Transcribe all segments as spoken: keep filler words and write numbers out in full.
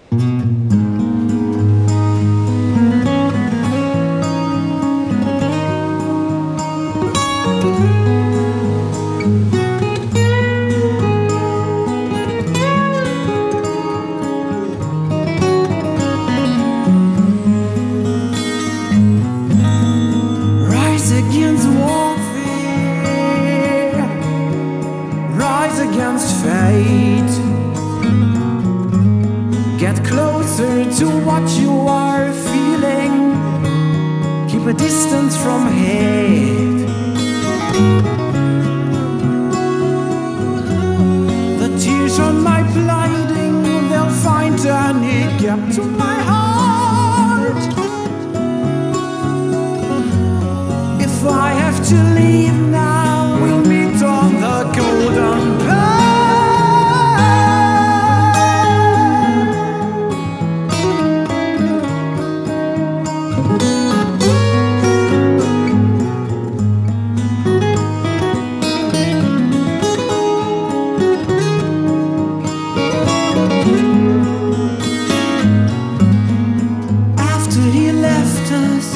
Rise against warfare, rise against fate. Get closer to what you are feeling, keep a distance from hate. The tears on my blinding, they'll find an gap to my heart. If I have to leave now, we'll meet on the golden path. After he left us,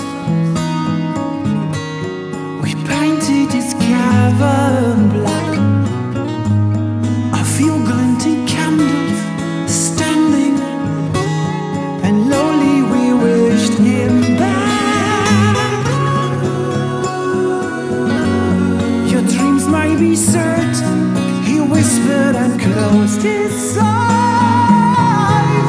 we painted his cavern black. I feel glinting candles standing, and lonely we wished him back. Your dreams may be certain, he whispered and closed his eyes.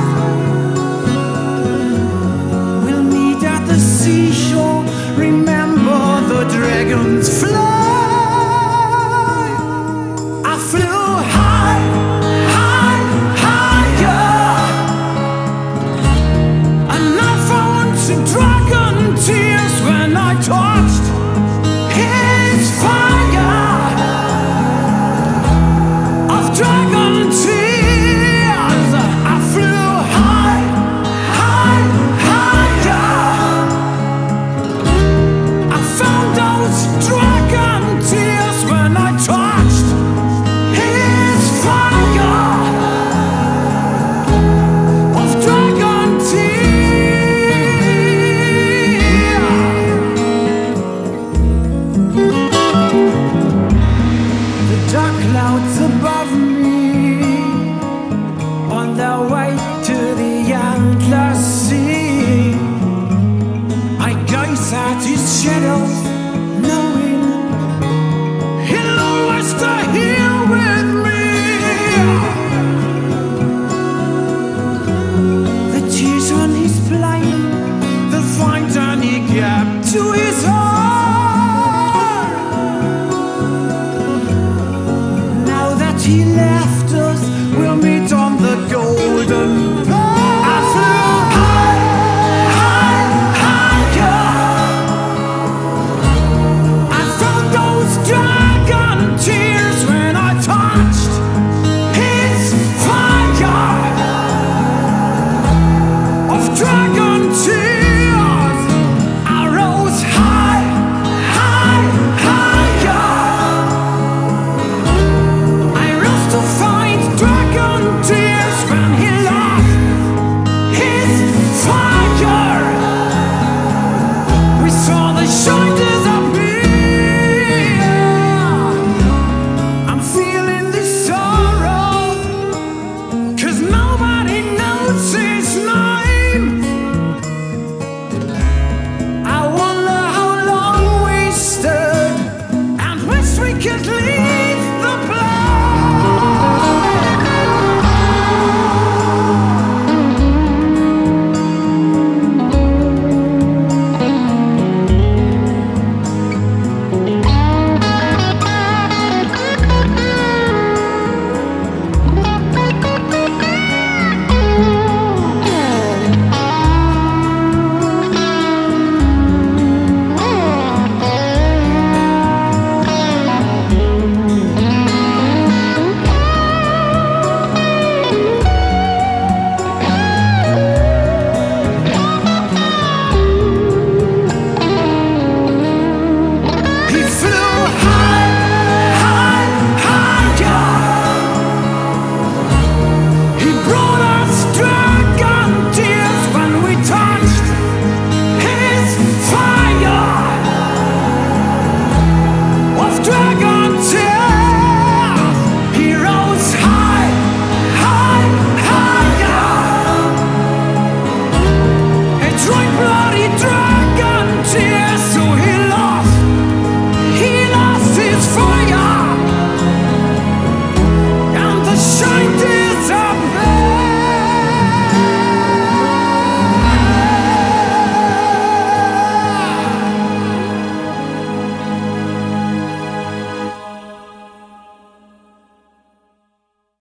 We'll meet at the seashore, remember the dragon's fly. I flew high, high, higher, and I found some dragon tears when I touched his fire of dragon tears. I flew high, high, higher. I found those dragon tears when I touched his fire of dragon tears. The dark clouds above me, on their way to the endless sea. I gaze at his shadows, knowing he'll always stay here with me. The tears on his plane, they'll find any gap to his heart. Now that he left,